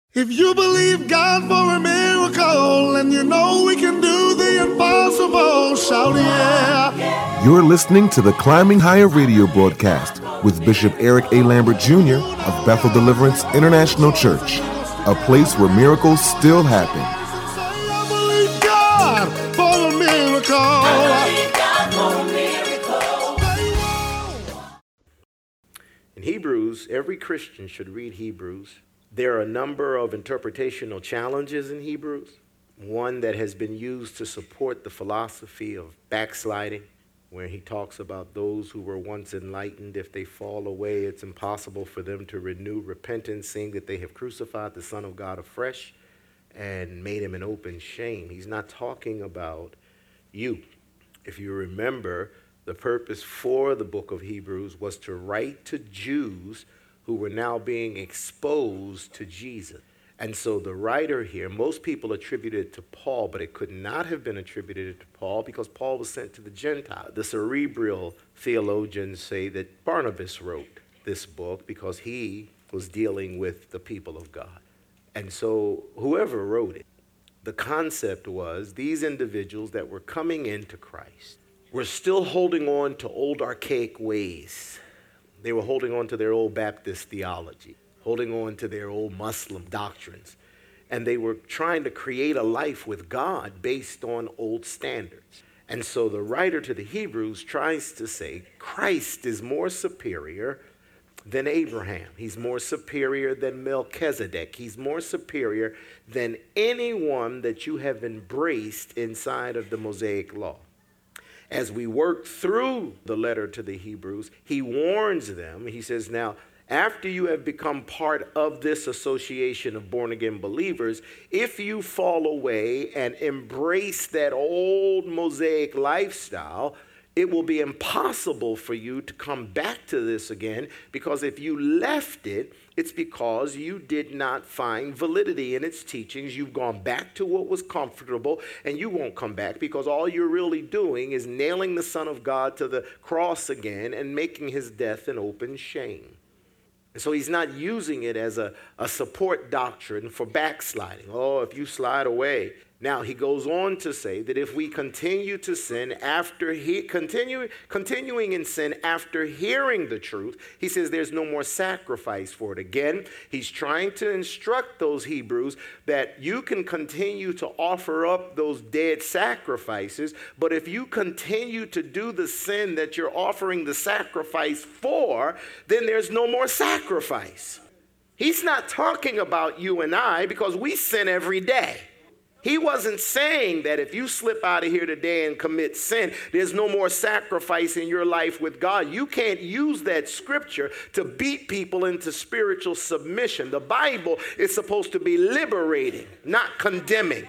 If you believe God for a miracle and you know we can do the impossible, shout yeah. You're listening to the Climbing Higher radio broadcast with Bishop Eric A. Lambert Jr. of Bethel Deliverance International Church, a place where miracles still happen. I believe God for a miracle. In Hebrews, every Christian should read Hebrews. There are a number of interpretational challenges in Hebrews. One that has been used to support the philosophy of backsliding, where he talks about those who were once enlightened. If they fall away, it's impossible for them to renew repentance, seeing that they have crucified the Son of God afresh and made him an open shame. He's not talking about you. If you remember, the purpose for the book of Hebrews was to write to Jews who were now being exposed to Jesus. And so the writer here, most people attribute it to Paul, but it could not have been attributed to Paul because Paul was sent to the Gentiles. The cerebral theologians say that Barnabas wrote this book because he was dealing with the people of God. And so whoever wrote it, the concept was these individuals that were coming into Christ were still holding on to old archaic ways. They were holding on to their old Baptist theology, holding on to their old Muslim doctrines. And they were trying to create a life with God based on old standards. And so the writer to the Hebrews tries to say Christ is more superior than Abraham. He's more superior than Melchizedek. He's more superior than anyone that you have embraced inside of the Mosaic law. As we work through the letter to the Hebrews, he warns them. He says, now, after you have become part of this association of born-again believers, if you fall away and embrace that old Mosaic lifestyle, it will be impossible for you to come back to this again, because if you left it, it's because you did not find validity in its teachings. You've gone back to what was comfortable, and you won't come back because all you're really doing is nailing the Son of God to the cross again and making his death an open shame. And so he's not using it as a support doctrine for backsliding. Oh, if you slide away. Now, he goes on to say that if we continue to sin after continuing in sin after hearing the truth, he says there's no more sacrifice for it. Again, he's trying to instruct those Hebrews that you can continue to offer up those dead sacrifices, but if you continue to do the sin that you're offering the sacrifice for, then there's no more sacrifice. He's not talking about you and I because we sin every day. He wasn't saying that if you slip out of here today and commit sin, there's no more sacrifice in your life with God. You can't use that scripture to beat people into spiritual submission. The Bible is supposed to be liberating, not condemning.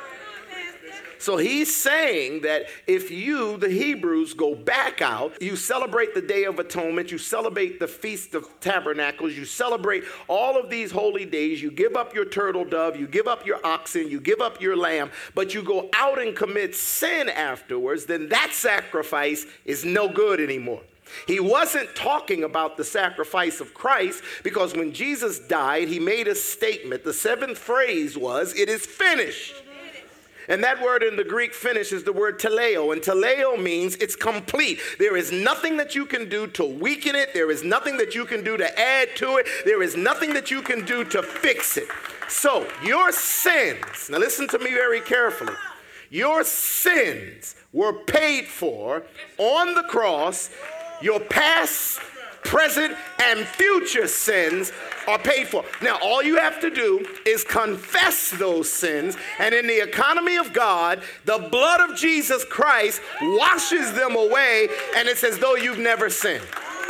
So he's saying that if you, the Hebrews, go back out, you celebrate the Day of Atonement, you celebrate the Feast of Tabernacles, you celebrate all of these holy days, you give up your turtle dove, you give up your oxen, you give up your lamb, but you go out and commit sin afterwards, then that sacrifice is no good anymore. He wasn't talking about the sacrifice of Christ because when Jesus died, he made a statement. The seventh phrase was, "It is finished." And that word in the Greek finish is the word teleo. And teleo means it's complete. There is nothing that you can do to weaken it. There is nothing that you can do to add to it. There is nothing that you can do to fix it. So your sins, now listen to me very carefully. Your sins were paid for on the cross. Your past, present, and future sins are paid for. Now, all you have to do is confess those sins, and in the economy of God, the blood of Jesus Christ washes them away, and it's as though you've never sinned.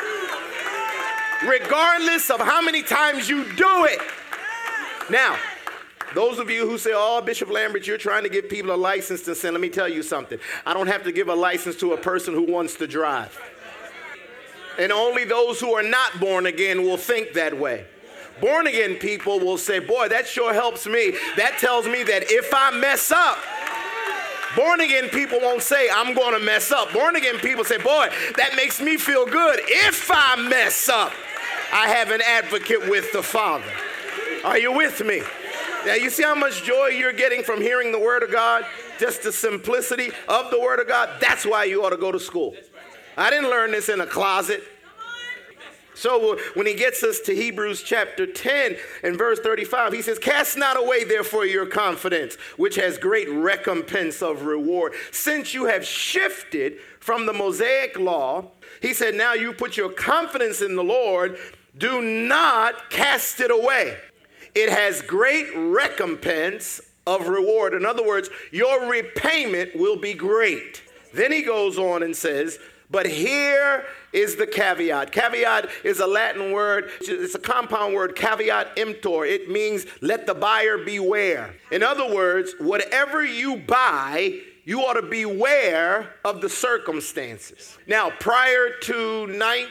Regardless of how many times you do it. Now, those of you who say, oh, Bishop Lambert, you're trying to give people a license to sin, let me tell you something. I don't have to give a license to a person who wants to drive. And only those who are not born again will think that way. Born again people will say, boy, that sure helps me. That tells me that if I mess up, born again people won't say, I'm going to mess up. Born again people say, boy, that makes me feel good. If I mess up, I have an advocate with the Father. Are you with me? Now, you see how much joy you're getting from hearing the Word of God? Just the simplicity of the Word of God. That's why you ought to go to school. I didn't learn this in a closet. So when he gets us to Hebrews chapter 10 and verse 35, he says, cast not away therefore your confidence, which has great recompense of reward. Since you have shifted from the Mosaic law, he said, now you put your confidence in the Lord, do not cast it away. It has great recompense of reward. In other words, your repayment will be great. Then he goes on and says, but here is the caveat. Caveat is a Latin word. It's a compound word, caveat emptor. It means let the buyer beware. In other words, whatever you buy, you ought to beware of the circumstances. Now, prior to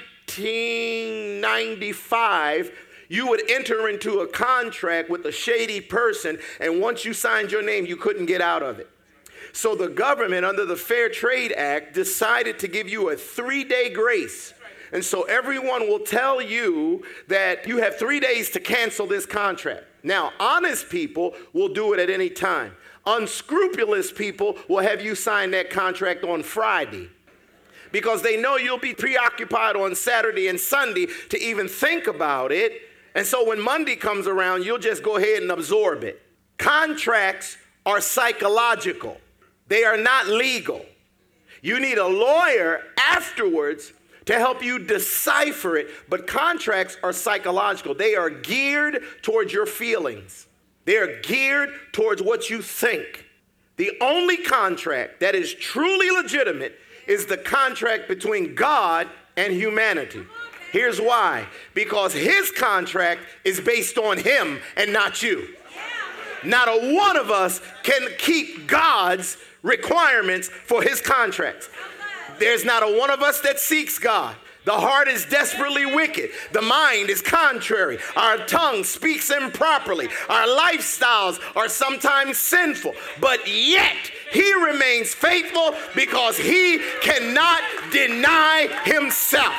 1995, you would enter into a contract with a shady person, and once you signed your name, you couldn't get out of it. So the government, under the Fair Trade Act, decided to give you a 3-day grace. And so everyone will tell you that you have 3 days to cancel this contract. Now, honest people will do it at any time. Unscrupulous people will have you sign that contract on Friday, because they know you'll be preoccupied on Saturday and Sunday to even think about it. And so when Monday comes around, you'll just go ahead and absorb it. Contracts are psychological. They are not legal. You need a lawyer afterwards to help you decipher it. But contracts are psychological. They are geared towards your feelings. They are geared towards what you think. The only contract that is truly legitimate is the contract between God and humanity. Here's why. Because his contract is based on him and not you. Not a one of us can keep God's requirements for his contracts. There's not a one of us that seeks God. The heart is desperately wicked. The mind is contrary. Our tongue speaks improperly. Our lifestyles are sometimes sinful. But yet, he remains faithful because he cannot deny himself.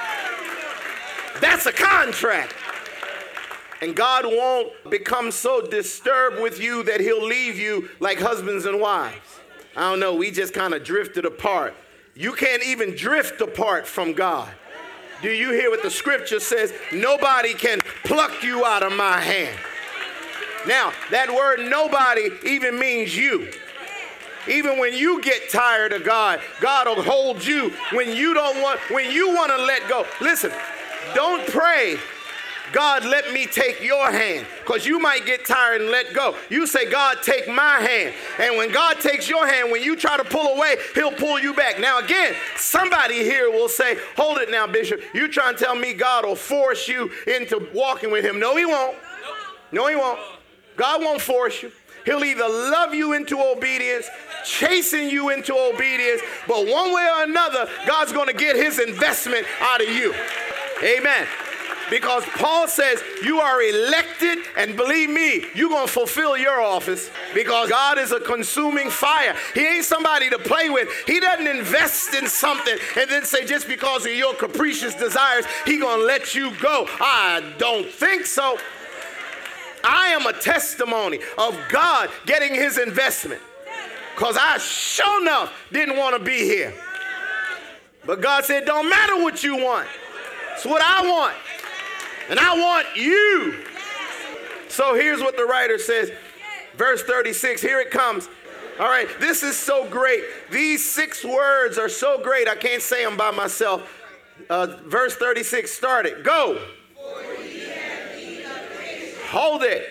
That's a contract. And God won't become so disturbed with you that he'll leave you like husbands and wives. I don't know, we just kind of drifted apart. You can't even drift apart from God. Do you hear what the scripture says? Nobody can pluck you out of my hand. Now, that word nobody even means you. Even when you get tired of God, God will hold you when you want to let go. Listen, don't pray, God, let me take your hand, because you might get tired and let go. You say, God, take my hand. And when God takes your hand, when you try to pull away, he'll pull you back. Now, again, somebody here will say, hold it now, Bishop. You trying to tell me God will force you into walking with him? No, he won't. No, he won't. God won't force you. He'll either love you into obedience, chasing you into obedience, but one way or another, God's going to get his investment out of you. Amen. Because Paul says you are elected, and believe me, you're going to fulfill your office, because God is a consuming fire. He ain't somebody to play with. He doesn't invest in something and then say just because of your capricious desires, he's going to let you go. I don't think so. I am a testimony of God getting his investment, because I sure enough didn't want to be here. But God said, don't matter what you want. It's what I want. And I want you. So here's what the writer says. Verse 36, here it comes. All right, this is so great. These 6 words are so great, I can't say them by myself. Verse 36, start it. Go. Hold it.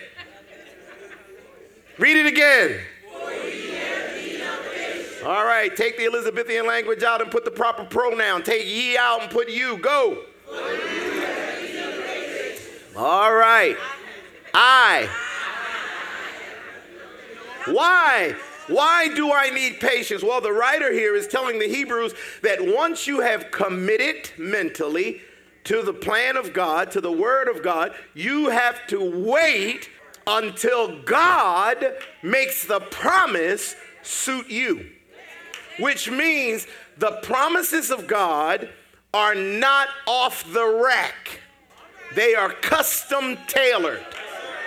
Read it again. All right, take the Elizabethan language out and put the proper pronoun. Take ye out and put you. Go. All right. Why? Why do I need patience? Well, the writer here is telling the Hebrews that once you have committed mentally to the plan of God, to the word of God, you have to wait until God makes the promise suit you. Which means the promises of God are not off the rack. They are custom tailored.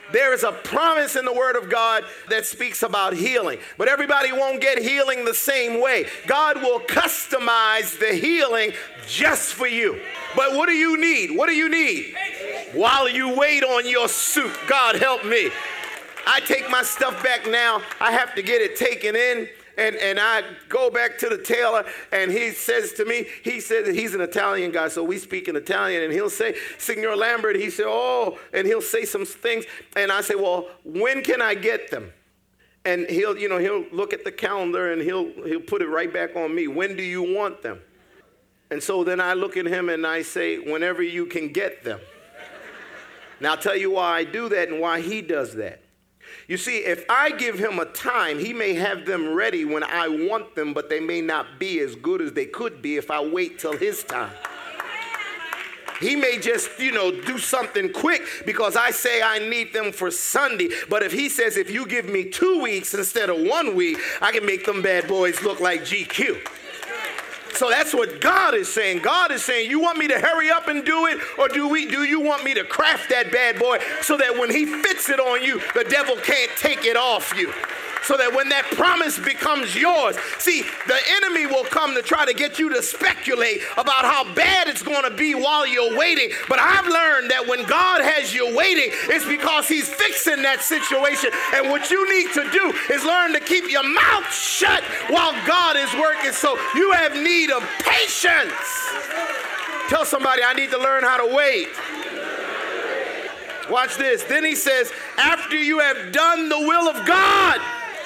There is a promise in the Word of God that speaks about healing, but everybody won't get healing the same way. God will customize the healing just for you. But what do you need? What do you need? While you wait on your suit, God help me. I take my stuff back now. I have to get it taken in. And I go back to the tailor, and he says to me, he says he's an Italian guy, so we speak in Italian, and he'll say, Signor Lambert, he said, oh, and he'll say some things, and I say, well, when can I get them? And he'll look at the calendar, and he'll put it right back on me. When do you want them? And so then I look at him, and I say, whenever you can get them. Now, I'll tell you why I do that and why he does that. You see, if I give him a time, he may have them ready when I want them, but they may not be as good as they could be if I wait till his time. He may just, do something quick because I say I need them for Sunday. But if he says, if you give me 2 weeks instead of 1 week, I can make them bad boys look like GQ. So that's what God is saying. God is saying, you want me to hurry up and do it, or do you want me to craft that bad boy so that when he fits it on you, the devil can't take it off you? So that when that promise becomes yours, see, the enemy will come to try to get you to speculate about how bad it's going to be while you're waiting. But I've learned that when God has you waiting, it's because he's fixing that situation. And what you need to do is learn to keep your mouth shut while God is working. So you have need of patience. Tell somebody, I need to learn how to wait. Watch this. Then he says, after you have done the will of God.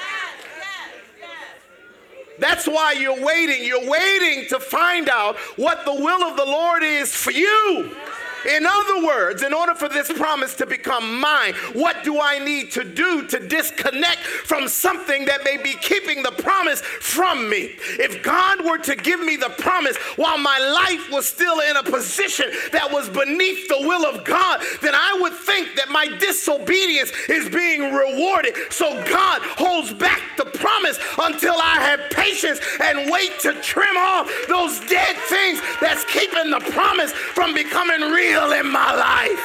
That's why you're waiting. You're waiting to find out what the will of the Lord is for you. In other words, in order for this promise to become mine, what do I need to do to disconnect from something that may be keeping the promise from me? If God were to give me the promise while my life was still in a position that was beneath the will of God, then I would think that my disobedience is being rewarded. So God holds back the promise until I have patience and wait to trim off those dead things that's keeping the promise from becoming real in my life.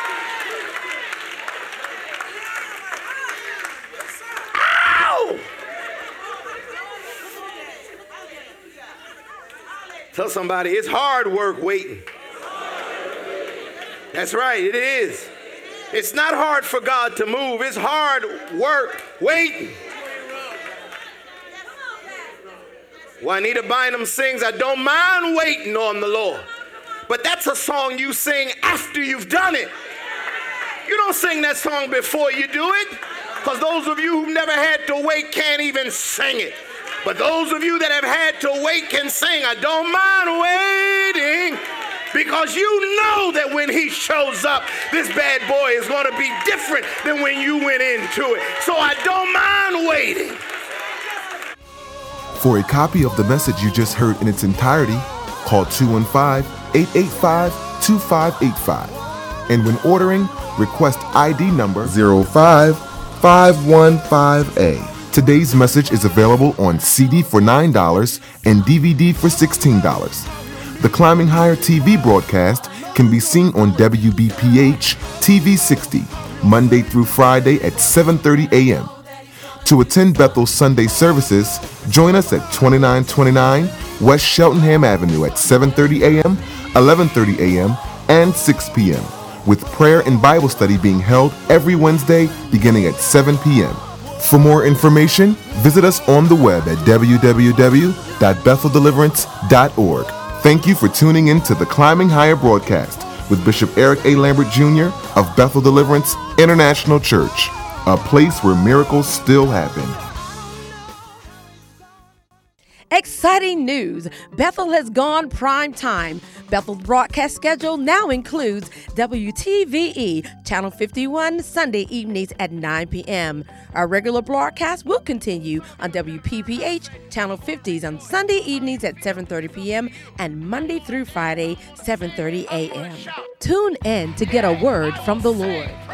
Ow! Tell somebody, it's hard work waiting. That's right, it is. It's not hard for God to move. It's hard work waiting. Juanita Bynum sings, I don't mind waiting on the Lord. But that's a song you sing after you've done it. You don't sing that song before you do it, because those of you who've never had to wait can't even sing it. But those of you that have had to wait can sing, I don't mind waiting, because you know that when he shows up, this bad boy is going to be different than when you went into it. So I don't mind waiting. For a copy of the message you just heard in its entirety, call 215-885-2585. And when ordering, request ID number 05515A. Today's message is available on CD for $9 and DVD for $16. The Climbing Higher TV broadcast can be seen on WBPH TV 60, Monday through Friday at 7:30 a.m. To attend Bethel's Sunday services, join us at 2929 West Cheltenham Avenue at 7:30 a.m., 11:30 a.m., and 6 p.m., with prayer and Bible study being held every Wednesday beginning at 7 p.m. For more information, visit us on the web at www.betheldeliverance.org. Thank you for tuning in to the Climbing Higher broadcast with Bishop Eric A. Lambert Jr. of Bethel Deliverance International Church, a place where miracles still happen. Exciting news! Bethel has gone prime time. Bethel's broadcast schedule now includes WTVE Channel 51 Sunday evenings at 9 p.m. Our regular broadcast will continue on WPPH Channel 50s on Sunday evenings at 7:30 p.m. and Monday through Friday, 7:30 a.m. Tune in to get a word from the Lord.